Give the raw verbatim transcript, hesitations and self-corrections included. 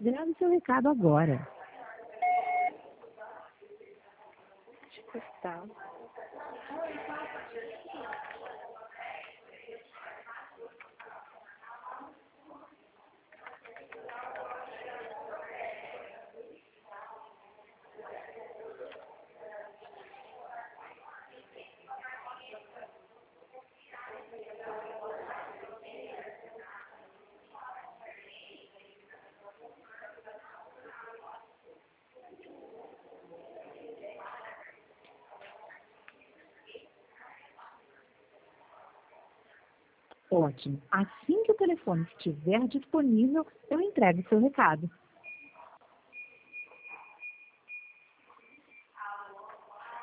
Grave seu recado agora. Postal. Ótimo. Assim que o telefone estiver disponível, eu entrego seu recado.